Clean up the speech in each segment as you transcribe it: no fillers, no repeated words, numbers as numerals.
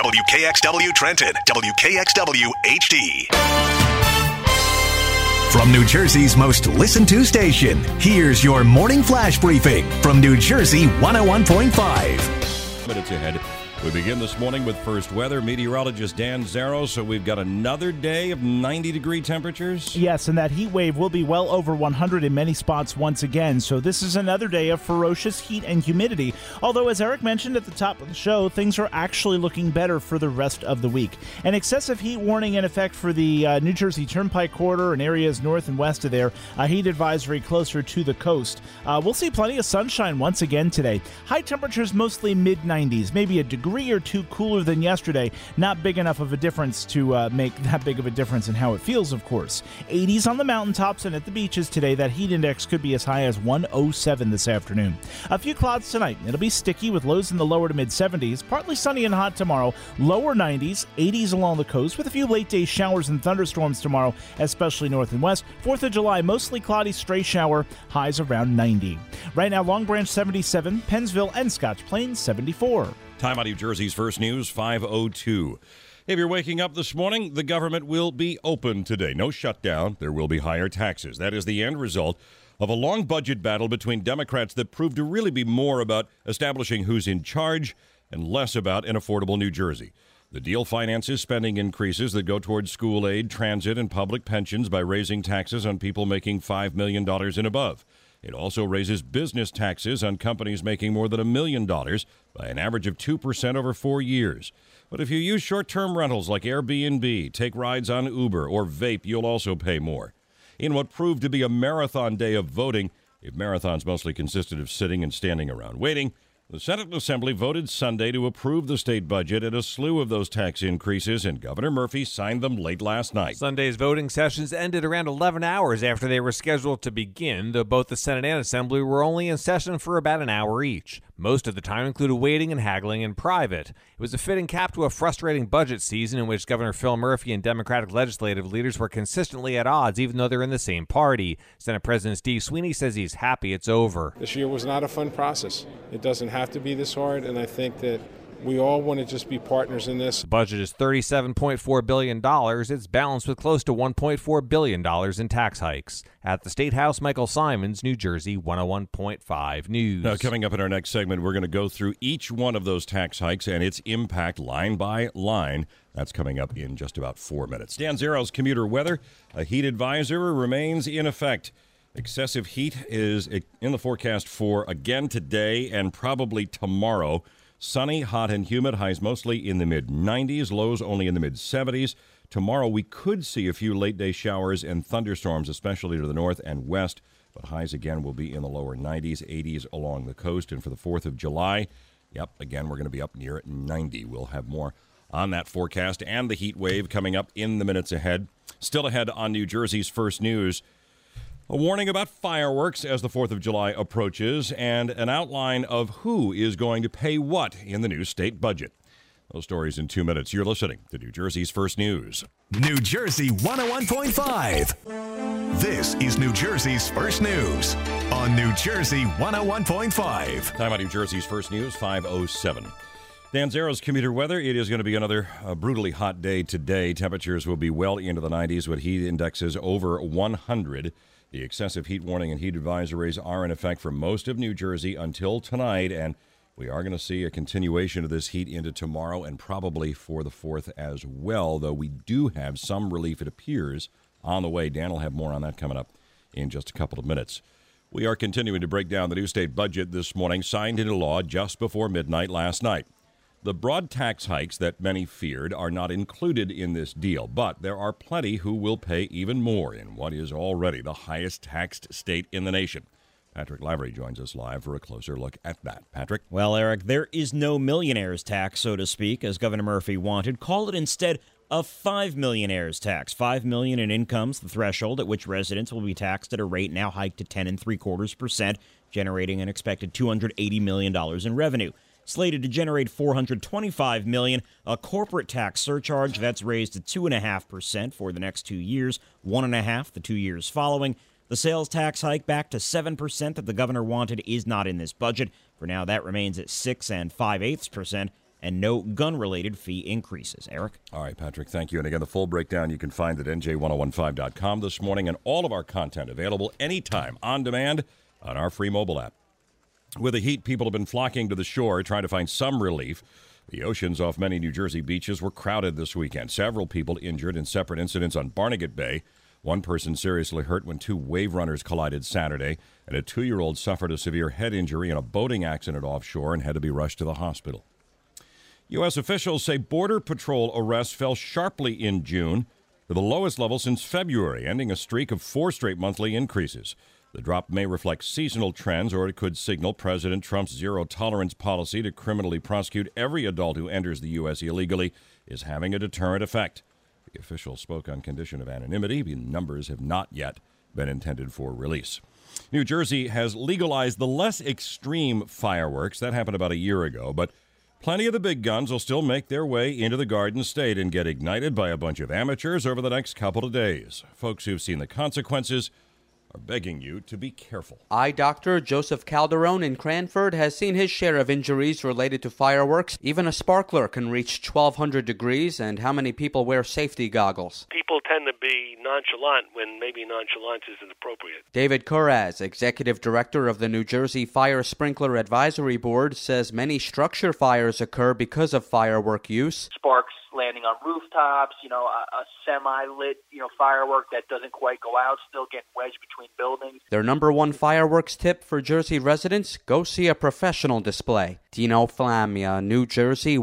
WKXW Trenton, WKXW HD. From New Jersey's most listened to station, here's your morning flash briefing from New Jersey 101.5. Minutes ahead. We begin this morning with first weather. Meteorologist Dan Zarrow. So we've got another day of 90-degree temperatures? Yes, and that heat wave will be well over 100 in many spots once again. So this is another day of ferocious heat and humidity. Although, as Eric mentioned at the top of the show, things are actually looking better for the rest of the week. An excessive heat warning in effect for the New Jersey Turnpike corridor and areas north and west of there. A heat advisory closer to the coast. We'll see plenty of sunshine once again today. High temperatures mostly mid-90s, maybe a degree or two cooler than yesterday. Not big enough of a difference to make that big of a difference in how it feels, of course. 80s on the mountaintops and at the beaches today. That heat index could be as high as 107 this afternoon. A few clouds tonight. It'll be sticky with lows in the lower to mid-70s. Partly sunny and hot tomorrow. Lower 90s, 80s along the coast with a few late-day showers and thunderstorms tomorrow, especially north and west. 4th of July, mostly cloudy, stray shower. Highs around 90. Right now, Long Branch 77, Pennsville and Scotch Plains 74. Time on New Jersey's first news, 5:02. If you're waking up this morning, the government will be open today. No shutdown. There will be higher taxes. That is the end result of a long budget battle between Democrats that proved to really be more about establishing who's in charge and less about an affordable New Jersey. The deal finances spending increases that go towards school aid, transit, and public pensions by raising taxes on people making $5 million and above. It also raises business taxes on companies making more than $1 million by an average of 2% over 4 years. But if you use short-term rentals like Airbnb, take rides on Uber, or vape, you'll also pay more. In what proved to be a marathon day of voting, if marathons mostly consisted of sitting and standing around waiting, the Senate and Assembly voted Sunday to approve the state budget and a slew of those tax increases, and Governor Murphy signed them late last night. Sunday's voting sessions ended around 11 hours after they were scheduled to begin, though both the Senate and Assembly were only in session for about an hour each. Most of the time included waiting and haggling in private. It was a fitting cap to a frustrating budget season in which Governor Phil Murphy and Democratic legislative leaders were consistently at odds, even though they're in the same party. Senate President Steve Sweeney says he's happy it's over. This year was not a fun process. It doesn't have to be this hard, and I think that we all want to just be partners in this. The budget is $37.4 billion. It's balanced with close to $1.4 billion in tax hikes. At the State House, Michael Simons, New Jersey 101.5 News. Now, coming up in our next segment, we're going to go through each one of those tax hikes and its impact line by line. That's coming up in just about 4 minutes. Dan Zarrow's commuter weather. A heat advisory remains in effect. Excessive heat is in the forecast for again today and probably tomorrow. Sunny, hot, and humid. Highs mostly in the mid-90s. Lows only in the mid-70s. Tomorrow we could see a few late-day showers and thunderstorms, especially to the north and west. But highs again will be in the lower 90s, 80s along the coast. And for the 4th of July, again, we're going to be up near 90. We'll have more on that forecast and the heat wave coming up in the minutes ahead. Still ahead on New Jersey's first news. A warning about fireworks as the 4th of July approaches, and an outline of who is going to pay what in the new state budget. Those stories in 2 minutes. You're listening to New Jersey's First News. New Jersey 101.5. This is New Jersey's First News on New Jersey 101.5. Time on New Jersey's First News, 5:07. Dan Zarrow's commuter weather. It is going to be another brutally hot day today. Temperatures will be well into the 90s with heat indexes over 100. The excessive heat warning and heat advisories are in effect for most of New Jersey until tonight, and we are going to see a continuation of this heat into tomorrow and probably for the 4th as well, though we do have some relief, it appears, on the way. Dan will have more on that coming up in just a couple of minutes. We are continuing to break down the new state budget this morning, signed into law just before midnight last night. The broad tax hikes that many feared are not included in this deal, but there are plenty who will pay even more in what is already the highest taxed state in the nation. Patrick Lavery joins us live for a closer look at that. Patrick? Well, Eric, there is no millionaire's tax, so to speak, as Governor Murphy wanted. Call it instead a $5 millionaires tax. $5 million in income's the threshold at which residents will be taxed at a rate now hiked to 10.75%, generating an expected $280 million in revenue. Slated to generate $425 million, a corporate tax surcharge that's raised to 2.5% for the next 2 years, 1.5% the 2 years following. The sales tax hike back to 7% that the governor wanted is not in this budget. For now, that remains at 6 5/8%. and no gun-related fee increases. Eric? All right, Patrick, thank you. And again, the full breakdown you can find at NJ1015.com this morning, and all of our content available anytime on demand on our free mobile app. With the heat, people have been flocking to the shore trying to find some relief. The oceans off many New Jersey beaches were crowded this weekend. Several people injured in separate incidents on Barnegat Bay. One person seriously hurt when two wave runners collided Saturday, and a 2-year-old suffered a severe head injury in a boating accident offshore and had to be rushed to the hospital. U.S. officials say Border Patrol arrests fell sharply in June to the lowest level since February, ending a streak of 4 straight monthly increases. The drop may reflect seasonal trends, or it could signal President Trump's zero-tolerance policy to criminally prosecute every adult who enters the U.S. illegally is having a deterrent effect. The official spoke on condition of anonymity. The numbers have not yet been intended for release. New Jersey has legalized the less extreme fireworks. That happened about a year ago, but plenty of the big guns will still make their way into the Garden State and get ignited by a bunch of amateurs over the next couple of days. Folks who've seen the consequences are begging you to be careful. Eye doctor Joseph Calderon in Cranford has seen his share of injuries related to fireworks. Even a sparkler can reach 1,200 degrees, and how many people wear safety goggles? People tend to be nonchalant when maybe nonchalance isn't appropriate. David Kuraz, executive director of the New Jersey Fire Sprinkler Advisory Board, says many structure fires occur because of firework use. Sparks landing on rooftops, a semi-lit, firework that doesn't quite go out, still getting wedged between buildings. Their number one fireworks tip for Jersey residents, go see a professional display. Dino Flamia, New Jersey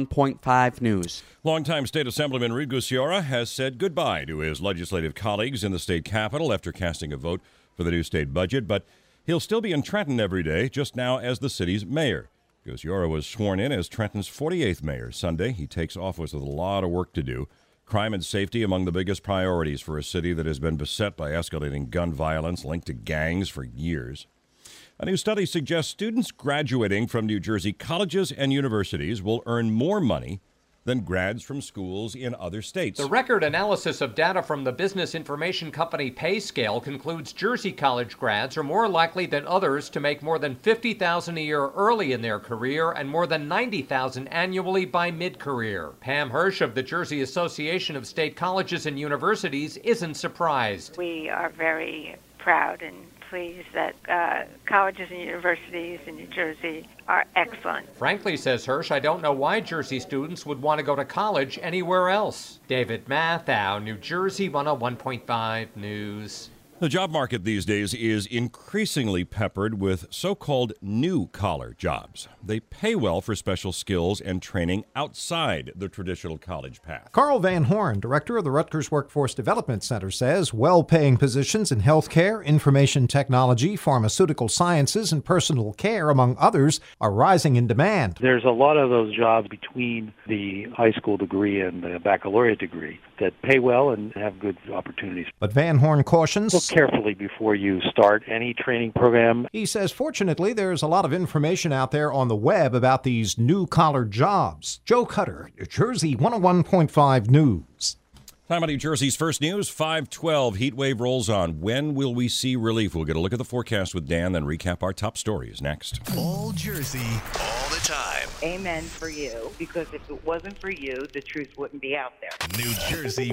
101.5 News. Longtime State Assemblyman Reed Gusciora has said goodbye to his legislative colleagues in the state capitol after casting a vote for the new state budget, but he'll still be in Trenton every day, just now as the city's mayor. Gusciora was sworn in as Trenton's 48th mayor Sunday. He takes office with a lot of work to do. Crime and safety among the biggest priorities for a city that has been beset by escalating gun violence linked to gangs for years. A new study suggests students graduating from New Jersey colleges and universities will earn more money than grads from schools in other states. The record analysis of data from the business information company PayScale concludes Jersey college grads are more likely than others to make more than $50,000 a year early in their career and more than $90,000 annually by mid-career. Pam Hirsch of the Jersey Association of State Colleges and Universities isn't surprised. We are very proud and pleased that colleges and universities in New Jersey are excellent. Frankly, says Hirsch, I don't know why Jersey students would want to go to college anywhere else. David Mathau, New Jersey 101.5 News. The job market these days is increasingly peppered with so-called new-collar jobs. They pay well for special skills and training outside the traditional college path. Carl Van Horn, director of the Rutgers Workforce Development Center, says well-paying positions in healthcare, information technology, pharmaceutical sciences, and personal care, among others, are rising in demand. There's a lot of those jobs between the high school degree and the baccalaureate degree that pay well and have good opportunities. But Van Horn cautions, look carefully before you start any training program. He says, fortunately, there's a lot of information out there on the web about these new-collar jobs. Joe Cutter, New Jersey 101.5 News. Time on New Jersey's first news, 5:12. Heat wave rolls on. When will we see relief? We'll get a look at the forecast with Dan, then recap our top stories next. All Jersey, all the time. Amen for you, because if it wasn't for you, the truth wouldn't be out there. New Jersey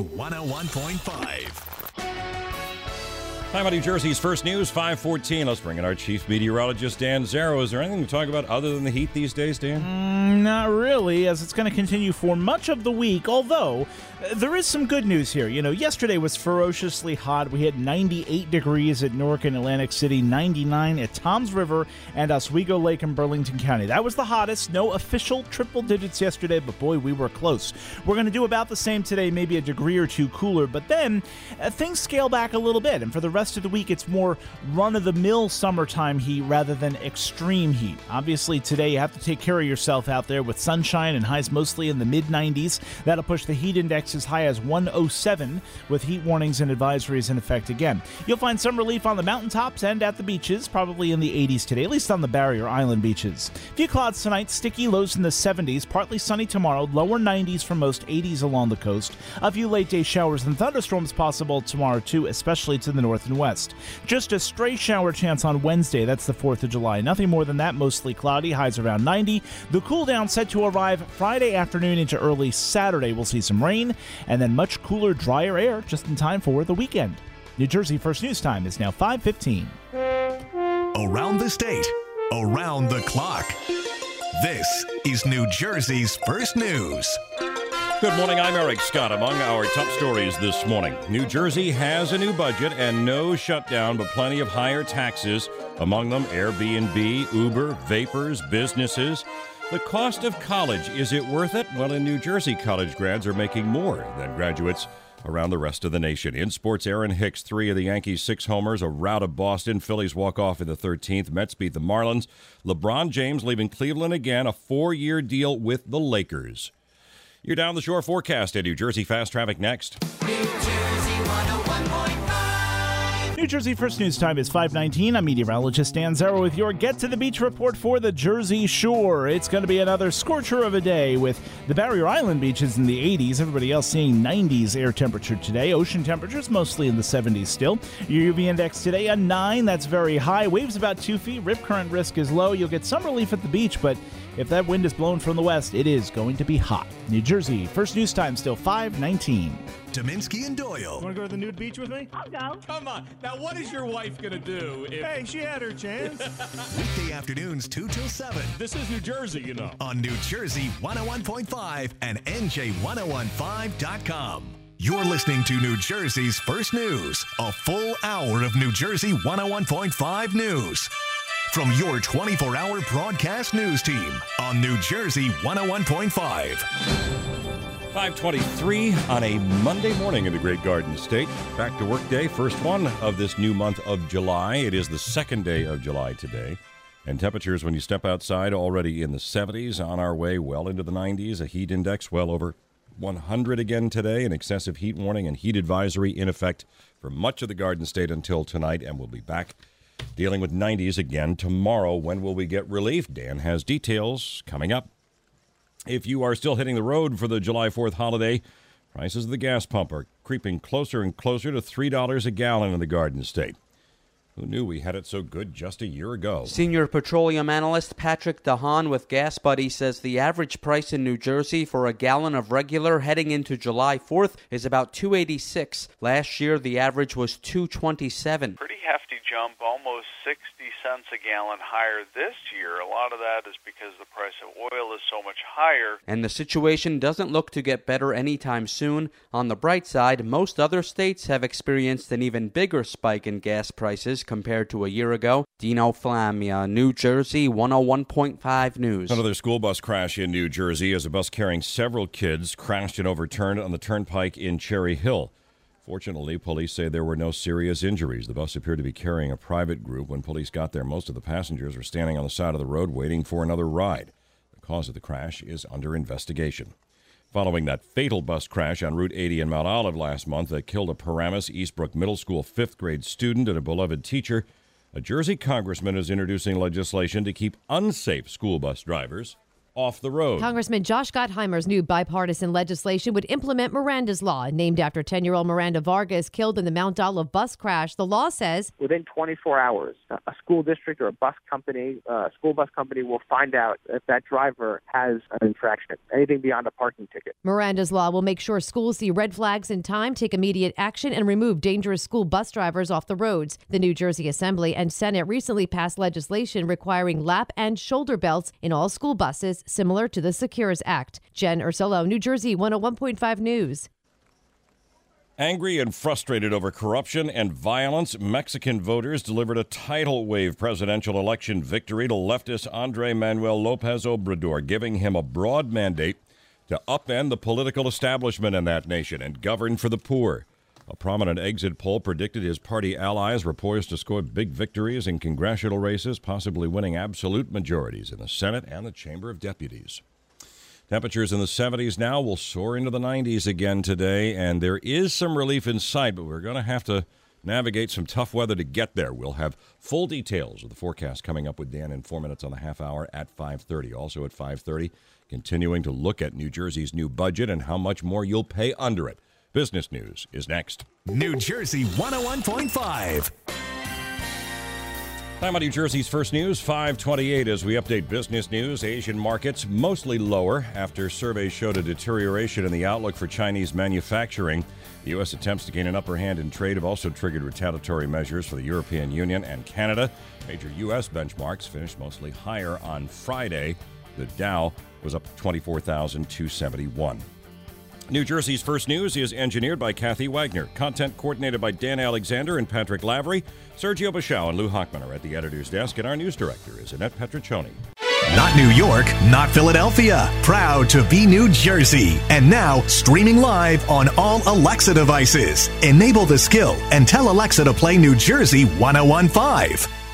101.5. Time on New Jersey's first news, 5:14. Let's bring in our chief meteorologist, Dan Zero. Is there anything to talk about other than the heat these days, Dan? Not really, as it's going to continue for much of the week, although there is some good news here. Yesterday was ferociously hot. We hit 98 degrees at Newark and Atlantic City, 99 at Toms River and Oswego Lake in Burlington County. That was the hottest. No official triple digits yesterday, but boy, we were close. We're going to do about the same today, maybe a degree or two cooler, but then things scale back a little bit, and for the rest of the week, it's more run-of-the-mill summertime heat rather than extreme heat. Obviously, today you have to take care of yourself out there with sunshine and highs mostly in the mid-90s. That'll push the heat index as high as 107 with heat warnings and advisories in effect again. You'll find some relief on the mountaintops and at the beaches, probably in the 80s today, at least on the Barrier Island beaches. Few clouds tonight, sticky lows in the 70s, partly sunny tomorrow, lower 90s for most, 80s along the coast. A few late-day showers and thunderstorms possible tomorrow, too, especially to the northeast. and west. Just a stray shower chance on Wednesday. That's the 4th of July. Nothing more than that. Mostly cloudy. Highs around 90. The cool down set to arrive Friday afternoon into early Saturday. We'll see some rain and then much cooler, drier air just in time for the weekend. New Jersey First News Time is now 5:15. Around the state, around the clock. This is New Jersey's First News. Good morning, I'm Eric Scott. Among our top stories this morning, New Jersey has a new budget and no shutdown, but plenty of higher taxes. Among them, Airbnb, Uber, vapors, businesses. The cost of college, is it worth it? Well, in New Jersey, college grads are making more than graduates around the rest of the nation. In sports, Aaron Hicks, 3 of the Yankees' 6 homers, a rout of Boston. Phillies walk off in the 13th. Mets beat the Marlins. LeBron James leaving Cleveland again, a 4-year deal with the Lakers. You're down the shore forecast at New Jersey Fast Traffic next. New Jersey 101.5. New Jersey First News Time is 5:19. I'm meteorologist Dan Zero with your Get to the Beach report for the Jersey Shore. It's going to be another scorcher of a day with the Barrier Island beaches in the 80s. Everybody else seeing 90s air temperature today. Ocean temperatures mostly in the 70s still. Your UV index today a 9. That's very high. Waves about 2 feet. Rip current risk is low. You'll get some relief at the beach, but if that wind is blowing from the west, it is going to be hot. New Jersey First News Time still 5:19. Dominski and Doyle. Want to go to the nude beach with me? I'll go. Come on. Now, what is your wife going to do if... Hey, she had her chance. Weekday afternoons 2 till 7. This is New Jersey, you know. On New Jersey 101.5 and NJ1015.com. You're listening to New Jersey's First News, a full hour of New Jersey 101.5 news. From your 24-hour broadcast news team on New Jersey 101.5. 5:23 on a Monday morning in the Great Garden State. Back to work day, first one of this new month of July. It is the second day of July today. And temperatures when you step outside already in the 70s, on our way well into the 90s. A heat index well over 100 again today. An excessive heat warning and heat advisory in effect for much of the Garden State until tonight. And we'll be back dealing with 90s again tomorrow. When will we get relief? Dan has details coming up. If you are still hitting the road for the July 4th holiday, prices of the gas pump are creeping closer and closer to $3 a gallon in the Garden State. Who knew we had it so good just a year ago? Senior petroleum analyst Patrick DeHaan with Gas Buddy says the average price in New Jersey for a gallon of regular heading into July 4th is about $2.86. Last year, the average was $2.27. Pretty hefty jump, almost 60 cents a gallon higher this year. A lot of that is because the price of oil is so much higher. And the situation doesn't look to get better anytime soon. On the bright side, most other states have experienced an even bigger spike in gas prices compared to a year ago. Dino Flamia, New Jersey 101.5 News. Another school bus crash in New Jersey as a bus carrying several kids crashed and overturned on the turnpike in Cherry Hill. Fortunately, police say there were no serious injuries. The bus appeared to be carrying a private group. When police got there, most of the passengers were standing on the side of the road waiting for another ride. The cause of the crash is under investigation. Following that fatal bus crash on Route 80 in Mount Olive last month that killed a Paramus Eastbrook Middle School 5th grade student and a beloved teacher, a Jersey congressman is introducing legislation to keep unsafe school bus drivers off the road. Congressman Josh Gottheimer's new bipartisan legislation would implement Miranda's Law, named after 10-year-old Miranda Vargas killed in the Mount Olive bus crash. The law says within 24 hours, a school district or a bus company, school bus company will find out if that driver has an infraction, anything beyond a parking ticket. Miranda's Law will make sure schools see red flags in time, take immediate action, and remove dangerous school bus drivers off the roads. The New Jersey Assembly and Senate recently passed legislation requiring lap and shoulder belts in all school buses, similar to the Secures Act. Jen Ursulo, New Jersey 101.5 News. Angry and frustrated over corruption and violence, Mexican voters delivered a tidal wave presidential election victory to leftist Andrés Manuel López Obrador, giving him a broad mandate to upend the political establishment in that nation and govern for the poor. A prominent exit poll predicted his party allies were poised to score big victories in congressional races, possibly winning absolute majorities in the Senate and the Chamber of Deputies. Temperatures in the 70s now will soar into the 90s again today, and there is some relief in sight, but we're going to have to navigate some tough weather to get there. We'll have full details of the forecast coming up with Dan in 4 minutes on the half hour at 5:30. Also at 5:30, continuing to look at New Jersey's new budget and how much more you'll pay under it. Business News is next. New Jersey 101.5. Time on New Jersey's First News, 5:28 as we update business news. Asian markets mostly lower after surveys showed a deterioration in the outlook for Chinese manufacturing. The U.S. attempts to gain an upper hand in trade have also triggered retaliatory measures for the European Union and Canada. Major U.S. benchmarks finished mostly higher on Friday. The Dow was up 24,271. New Jersey's First News is engineered by Kathy Wagner. Content coordinated by Dan Alexander and Patrick Lavery. Sergio Bashow and Lou Hochman are at the editor's desk, and our news director is Annette Petriccioni. Not New York, not Philadelphia. Proud to be New Jersey. And now, streaming live on all Alexa devices. Enable the skill and tell Alexa to play New Jersey 101.5.